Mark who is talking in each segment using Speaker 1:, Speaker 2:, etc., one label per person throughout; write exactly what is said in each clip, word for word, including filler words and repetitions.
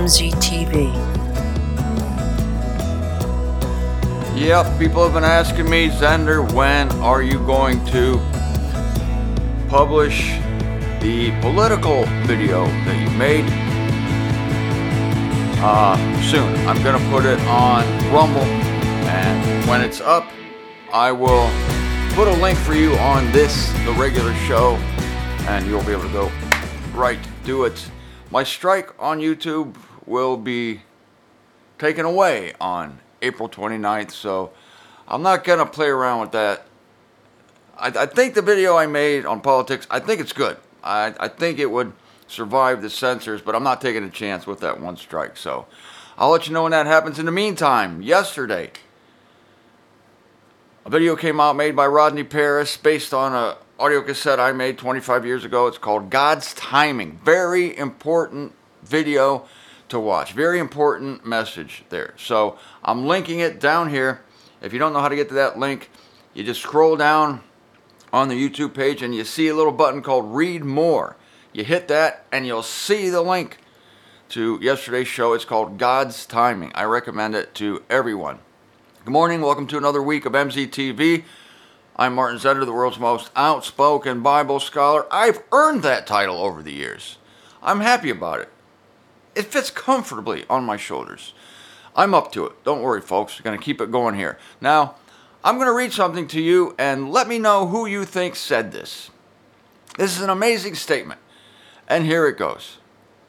Speaker 1: M Z T V.
Speaker 2: Yep, people have been asking me, Zender, when are you going to publish the political video that you made? Uh, soon. I'm going to put it on Rumble, and when it's up, I will put a link for you on this, the regular show, and you'll be able to go right do it. My strike on YouTube will be taken away on April twenty-ninth, so I'm not going to play around with that. I, I think the video I made on politics, I think it's good. I, I think it would survive the censors, but I'm not taking a chance with that one strike, so I'll let you know when that happens. In the meantime, yesterday, a video came out made by Rodney Paris based on a audio cassette I made twenty-five years ago. It's called God's Timing. Very important video to watch. Very important message there. So I'm linking it down here. If you don't know how to get to that link, you just scroll down on the YouTube page and you see a little button called Read More. You hit that and you'll see the link to yesterday's show. It's called God's Timing. I recommend it to everyone. Good morning. Welcome to another week of M Z T V. I'm Martin Zender, the world's most outspoken Bible scholar. I've earned that title over the years. I'm happy about it. It fits comfortably on my shoulders. I'm up to it. Don't worry, folks. We're going to keep it going here. Now, I'm going to read something to you and let me know who you think said this. This is an amazing statement. And here it goes.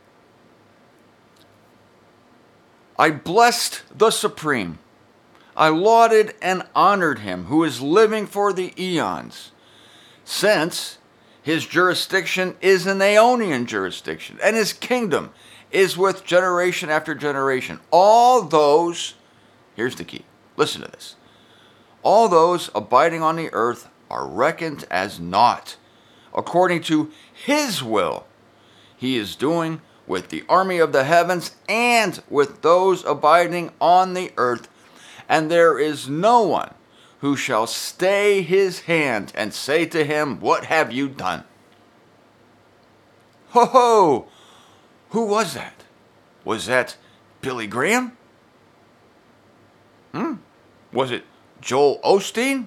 Speaker 2: I blessed the Supreme. I lauded and honored him who is living for the eons, since his jurisdiction is an Aeonian jurisdiction, and his kingdom is with generation after generation. All those, here's the key, listen to this. All those abiding on the earth are reckoned as naught, according to his will he is doing with the army of the heavens and with those abiding on the earth. And there is no one who shall stay his hand and say to him, what have you done? Ho ho! Who was that? Was that Billy Graham? Hmm? Was it Joel Osteen?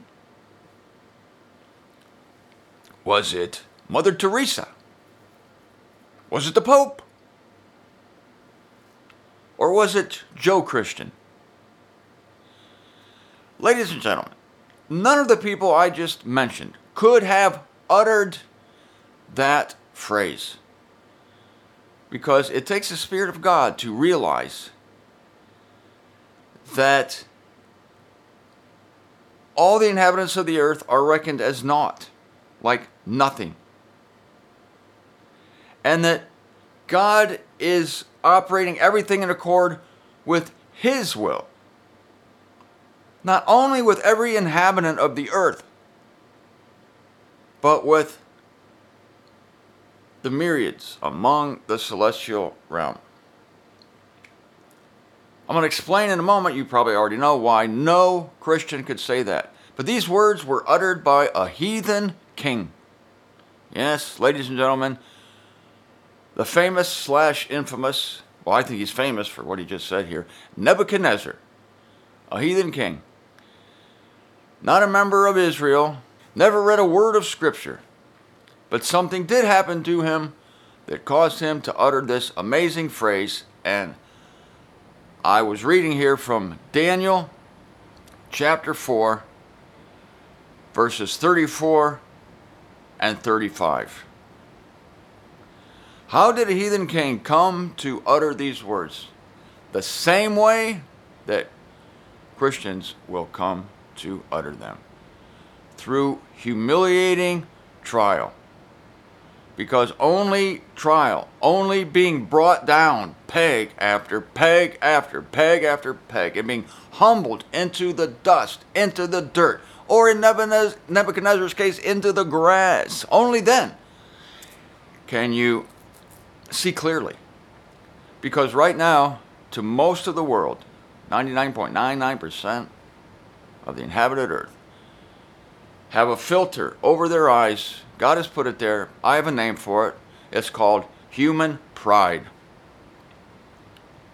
Speaker 2: Was it Mother Teresa? Was it the Pope? Or was it Joe Christian? Ladies and gentlemen, none of the people I just mentioned could have uttered that phrase, because it takes the Spirit of God to realize that all the inhabitants of the earth are reckoned as naught, like nothing. And that God is operating everything in accord with his will. Not only with every inhabitant of the earth, but with the myriads among the celestial realm. I'm going to explain in a moment. You probably already know why no Christian could say that. But these words were uttered by a heathen king. Yes, ladies and gentlemen, the famous slash infamous, well, I think he's famous for what he just said here, Nebuchadnezzar, a heathen king. Not a member of Israel, never read a word of Scripture. But something did happen to him that caused him to utter this amazing phrase. And I was reading here from Daniel chapter four, verses thirty-four and thirty-five. How did a heathen king come to utter these words? The same way that Christians will come to utter them. Through humiliating trial. Because only trial, only being brought down peg after peg after peg after peg, and being humbled into the dust, into the dirt, or in Nebuchadnezzar's case, into the grass. Only then can you see clearly. Because right now, to most of the world, ninety-nine point nine nine percent of the inhabited earth have a filter over their eyes. God has put it there. I have a name for it. It's called human pride.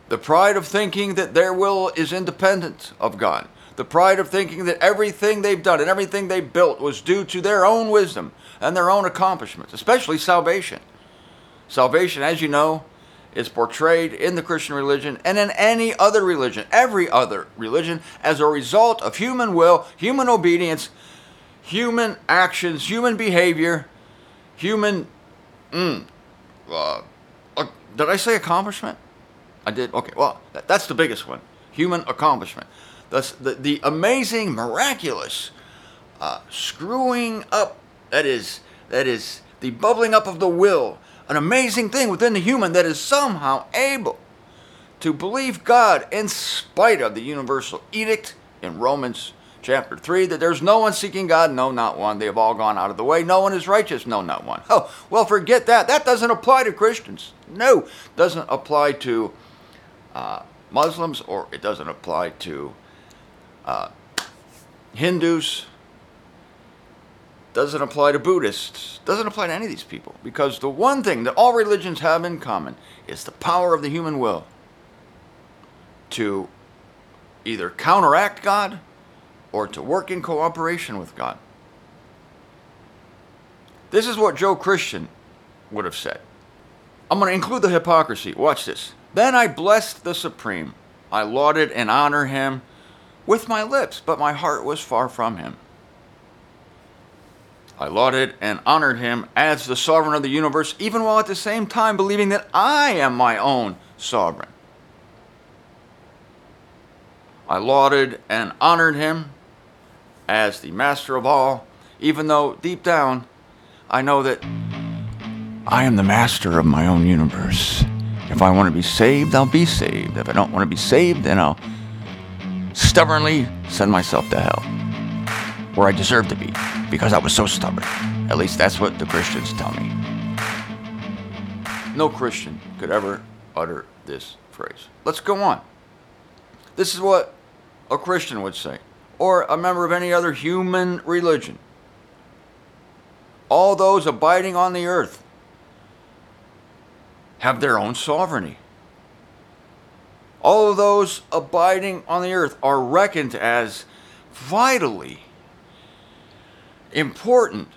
Speaker 2: The pride of thinking that their will is independent of God. The pride of thinking that everything they've done and everything they built was due to their own wisdom and their own accomplishments, especially salvation. Salvation, as you know, is portrayed in the Christian religion and in any other religion, every other religion, as a result of human will, human obedience, human actions, human behavior, human, mm, uh, uh, did I say accomplishment? I did? Okay, well, that, that's the biggest one, human accomplishment. That's the, the amazing, miraculous uh, screwing up, that is, that is the bubbling up of the will, an amazing thing within the human that is somehow able to believe God in spite of the universal edict in Romans chapter three, that there's no one seeking God, no, not one. They have all gone out of the way. No one is righteous, no, not one. Oh, well, forget that. That doesn't apply to Christians. No, doesn't apply to uh, Muslims, or it doesn't apply to uh, Hindus. Doesn't apply to Buddhists. Doesn't apply to any of these people. Because the one thing that all religions have in common is the power of the human will to either counteract God or to work in cooperation with God. This is what Joe Christian would have said. I'm going to include the hypocrisy. Watch this. Then I blessed the Supreme. I lauded and honored him with my lips, but my heart was far from him. I lauded and honored him as the sovereign of the universe, even while at the same time believing that I am my own sovereign. I lauded and honored him as the master of all, even though deep down I know that I am the master of my own universe. If I want to be saved, I'll be saved. If I don't want to be saved, then I'll stubbornly send myself to hell, where I deserve to be, because I was so stubborn. At least that's what the Christians tell me. No Christian could ever utter this phrase. Let's go on. This is what a Christian would say, or a member of any other human religion. All those abiding on the earth have their own sovereignty. All of those abiding on the earth are reckoned as vitally important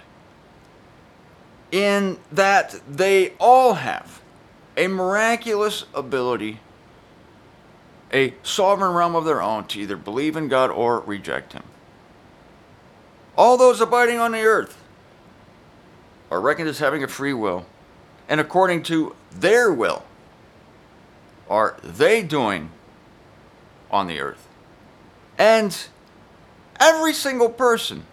Speaker 2: in that they all have a miraculous ability, a sovereign realm of their own, to either believe in God or reject him. All those abiding on the earth are reckoned as having a free will, and according to their will are they doing on the earth. And every single person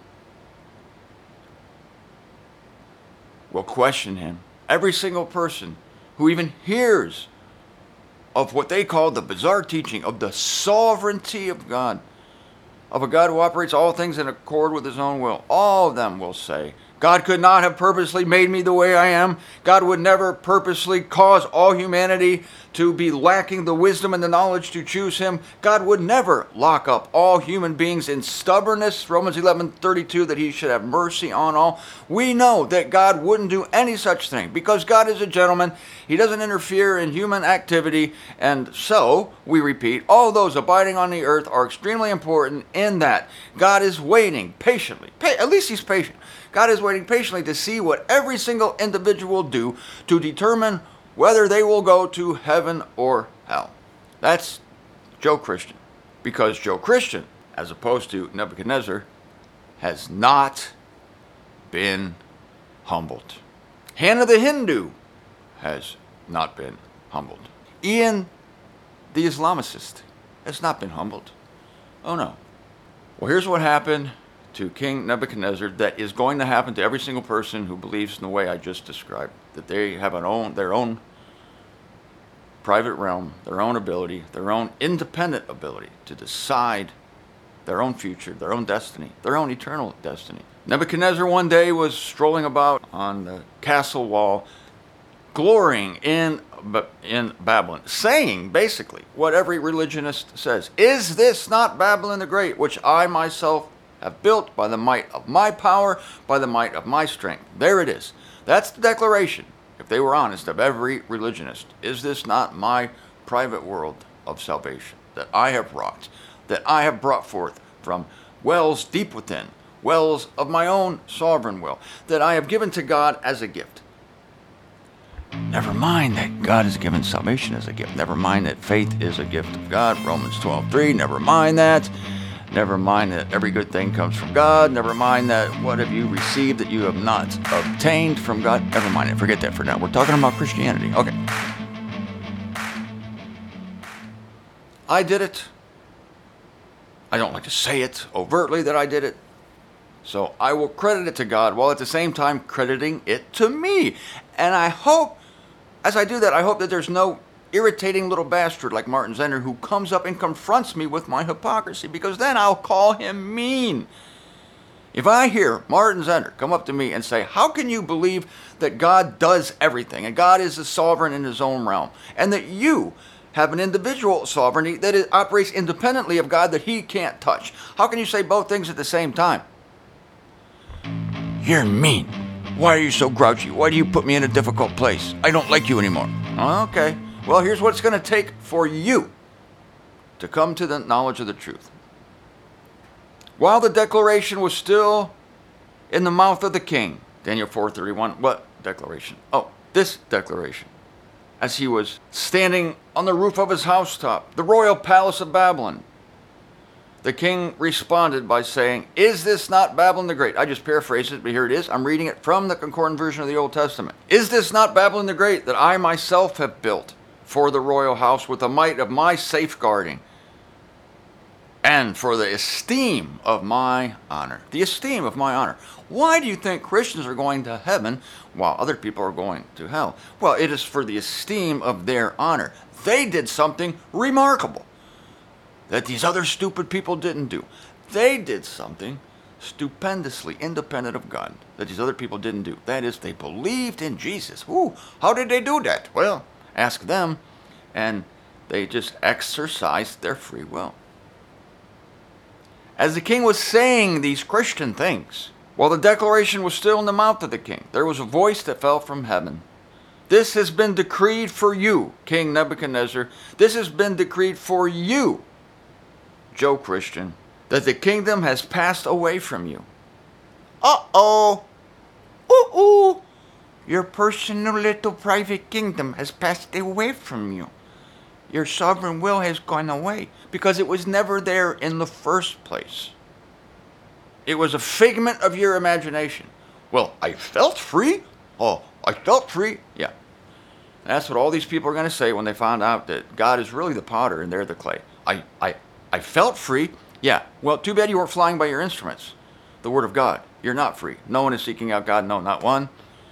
Speaker 2: will question him. Every single person who even hears of what they call the bizarre teaching of the sovereignty of God, of a God who operates all things in accord with his own will, all of them will say, God could not have purposely made me the way I am. God would never purposely cause all humanity to be lacking the wisdom and the knowledge to choose him. God would never lock up all human beings in stubbornness, Romans eleven thirty-two, that he should have mercy on all. We know that God wouldn't do any such thing because God is a gentleman. He doesn't interfere in human activity. And so, we repeat, all those abiding on the earth are extremely important in that God is waiting patiently. Pa- at least he's patient. God is waiting patiently to see what every single individual do to determine whether they will go to heaven or hell. That's Joe Christian. Because Joe Christian, as opposed to Nebuchadnezzar, has not been humbled. Hannah the Hindu has not been humbled. Ian the Islamicist has not been humbled. Oh no. Well, here's what happened to King Nebuchadnezzar that is going to happen to every single person who believes in the way I just described. That they have an own, their own private realm, their own ability, their own independent ability to decide their own future, their own destiny, their own eternal destiny. Nebuchadnezzar one day was strolling about on the castle wall, glorying in, in Babylon, saying basically what every religionist says. Is this not Babylon the Great, which I myself have built by the might of my power, by the might of my strength? There it is. That's the declaration, if they were honest, of every religionist. Is this not my private world? of salvation that I have wrought, that I have brought forth from wells deep within, wells of my own sovereign will, that I have given to God as a gift. Never mind that God has given salvation as a gift. Never mind that faith is a gift of God, Romans twelve three. Never mind that. Never mind that every good thing comes from God. Never mind that what have you received that you have not obtained from God. Never mind it. Forget that for now. We're talking about Christianity. Okay. I did it. I don't like to say it overtly that I did it. So I will credit it to God while at the same time crediting it to me. And I hope, as I do that, I hope that there's no irritating little bastard like Martin Zender who comes up and confronts me with my hypocrisy, because then I'll call him mean. If I hear Martin Zender come up to me and say, how can you believe that God does everything and God is a sovereign in his own realm, and that you have an individual sovereignty that is, operates independently of God that he can't touch? How can you say both things at the same time? You're mean. Why are you so grouchy? Why do you put me in a difficult place? I don't like you anymore. Okay. Well, here's what it's going to take for you to come to the knowledge of the truth. While the declaration was still in the mouth of the king, Daniel four thirty-one, what declaration? Oh, this declaration. As he was standing on the roof of his housetop, the royal palace of Babylon, the king responded by saying, is this not Babylon the Great? I just paraphrased it, but here it is. I'm reading it from the concordant version of the Old Testament. Is this not Babylon the Great that I myself have built for the royal house with the might of my safeguarding and for the esteem of my honor? The esteem of my honor. Why do you think Christians are going to heaven while other people are going to hell? Well, it is for the esteem of their honor. They did something remarkable that these other stupid people didn't do. They did something stupendously independent of God that these other people didn't do. That is, they believed in Jesus. Ooh, how did they do that? Well, ask them, and they just exercised their free will. As the king was saying these Christian things, while the declaration was still in the mouth of the king, there was a voice that fell from heaven. This has been decreed for you, King Nebuchadnezzar. This has been decreed for you, Joe Christian, that the kingdom has passed away from you. Uh-oh. Ooh-ooh. Your personal little private kingdom has passed away from you. Your sovereign will has gone away because it was never there in the first place. It was a figment of your imagination. Well, I felt free. Oh, I felt free. Yeah. That's what all these people are going to say when they find out that God is really the potter and they're the clay. I, I, I felt free. Yeah. Well, too bad you weren't flying by your instruments. The word of God. You're not free. No one is seeking out God. No, not one.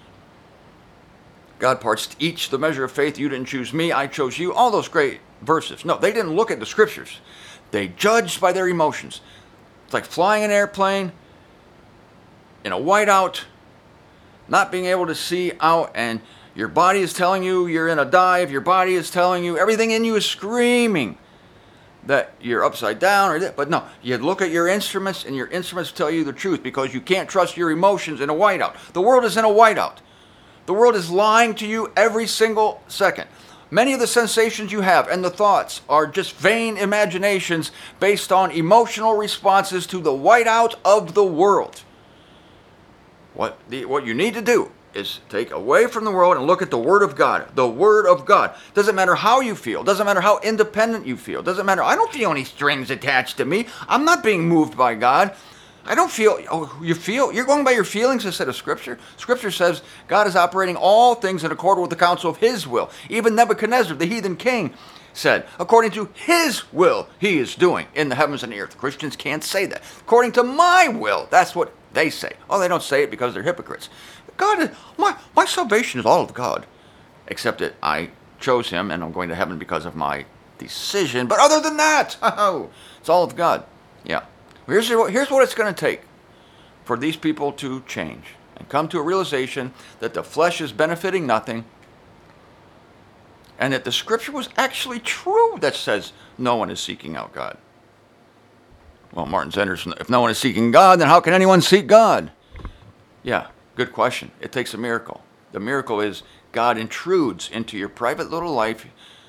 Speaker 2: God parts each the measure of faith. You didn't choose me. I chose you. All those great verses. No, they didn't look at the scriptures. They judged by their emotions. It's like flying an airplane in a whiteout, not being able to see out, and your body is telling you you're in a dive. Your body is telling you, everything in you is screaming that you're upside down or that. But no, you look at your instruments and your instruments tell you the truth because you can't trust your emotions in a whiteout. The world is in a whiteout. The world is lying to you every single second. Many of the sensations you have and the thoughts are just vain imaginations based on emotional responses to the whiteout of the world. What, the, what you need to do is take away from the world and look at the Word of God. The Word of God. Doesn't matter how you feel. Doesn't matter how independent you feel. Doesn't matter. I don't feel any strings attached to me. I'm not being moved by God. I don't feel, oh, you feel, you're going by your feelings instead of Scripture. Scripture says God is operating all things in accord with the counsel of His will. Even Nebuchadnezzar, the heathen king, said, according to His will, He is doing in the heavens and the earth. Christians can't say that. According to my will, that's what they say. Oh, they don't say it because they're hypocrites. God, my, my salvation is all of God, except that I chose Him and I'm going to heaven because of my decision. But other than that, oh, it's all of God. Yeah. Here's, here's what it's going to take for these people to change and come to a realization that the flesh is benefiting nothing and that the Scripture was actually true that says no one is seeking out God. Well, Martin Zender's, if no one is seeking God, then how can anyone seek God? Yeah, good question. It takes a miracle. The miracle is God intrudes into your private little life,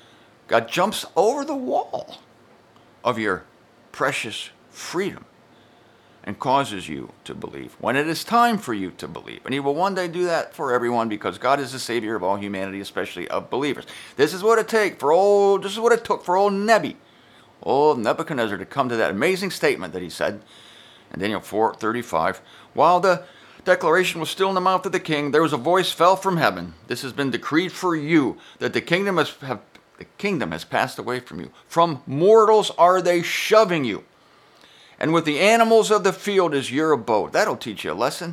Speaker 2: God jumps over the wall of your precious freedom and causes you to believe when it is time for you to believe. And he will one day do that for everyone, because God is the Savior of all humanity, especially of believers. This is what it take for old, this is what it took for old Nebi, old Nebuchadnezzar, to come to that amazing statement that he said in Daniel four thirty-five. While the declaration was still in the mouth of the king, there was a voice fell from heaven. This has been decreed for you, that the kingdom has have, the kingdom has passed away from you. From mortals are they shoving you, and with the animals of the field is your abode. That'll teach you a lesson.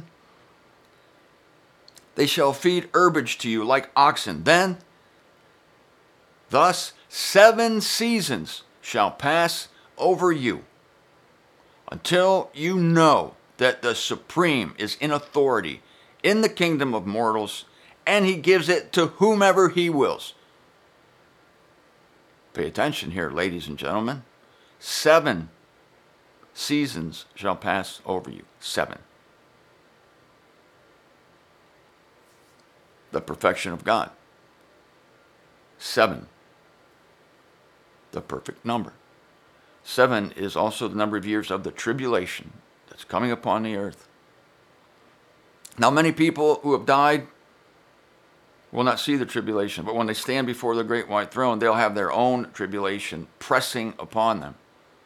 Speaker 2: They shall feed herbage to you like oxen. Then, thus, seven seasons shall pass over you, until you know that the Supreme is in authority in the kingdom of mortals, and he gives it to whomever he wills. Pay attention here, ladies and gentlemen. Seven seasons shall pass over you. Seven. The perfection of God. Seven. The perfect number. Seven is also the number of years of the tribulation that's coming upon the earth. Now, many people who have died will not see the tribulation, but when they stand before the great white throne, they'll have their own tribulation pressing upon them.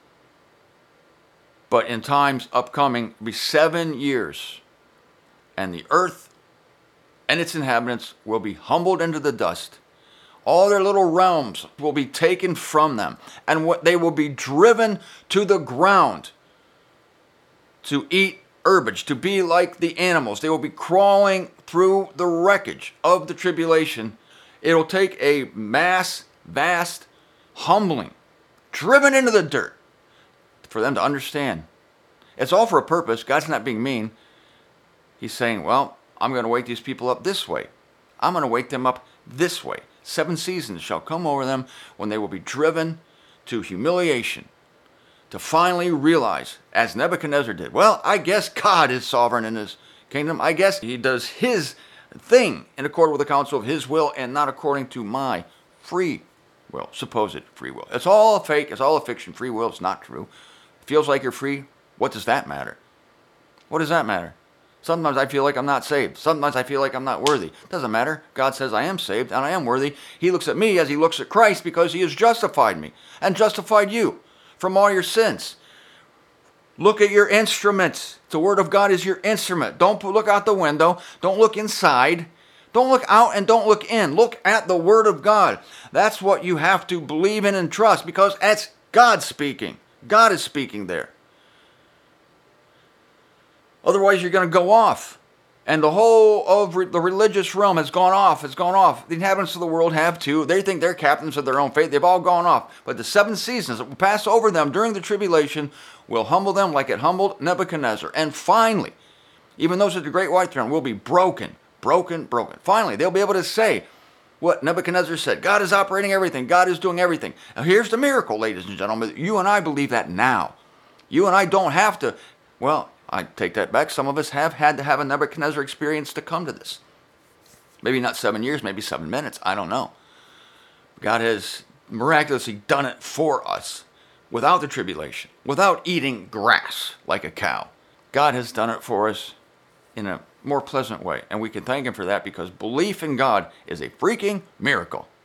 Speaker 2: But in times upcoming, will be seven years, and the earth and its inhabitants will be humbled into the dust. All their little realms will be taken from them, and what they will be driven to the ground to eat herbage, to be like the animals. They will be crawling through the wreckage of the tribulation. It'll take a mass, vast humbling, driven into the dirt, for them to understand. It's all for a purpose. God's not being mean. He's saying, well, I'm going to wake these people up this way. I'm going to wake them up this way. Seven seasons shall come over them when they will be driven to humiliation, to finally realize, as Nebuchadnezzar did, well, I guess God is sovereign in his kingdom. I guess he does his thing in accord with the counsel of his will and not according to my free will, supposed free will. It's all a fake. It's all a fiction. Free will is not true. Feels like you're free. What does that matter? What does that matter? Sometimes I feel like I'm not saved. Sometimes I feel like I'm not worthy. Doesn't matter. God says I am saved and I am worthy. He looks at me as he looks at Christ, because he has justified me and justified you from all your sins. Look at your instruments. The Word of God is your instrument. Don't look out the window. Don't look inside. Don't look out and don't look in. Look at the Word of God. That's what you have to believe in and trust, because that's God speaking. God is speaking there. Otherwise, you're going to go off. And the whole of re- the religious realm has gone off. It's gone off. The inhabitants of the world have too. They think they're captains of their own fate. They've all gone off. But the seven seasons that will pass over them during the tribulation will humble them like it humbled Nebuchadnezzar. And finally, even those at the great white throne will be broken, broken, broken. Finally, they'll be able to say what Nebuchadnezzar said. God is operating everything. God is doing everything. Now, here's the miracle, ladies and gentlemen. You and I believe that now. You and I don't have to, well, I take that back. Some of us have had to have a Nebuchadnezzar experience to come to this. Maybe not seven years, maybe seven minutes. I don't know. God has miraculously done it for us without the tribulation, without eating grass like a cow. God has done it for us in a more pleasant way. And we can thank him for that, because belief in God is a freaking miracle.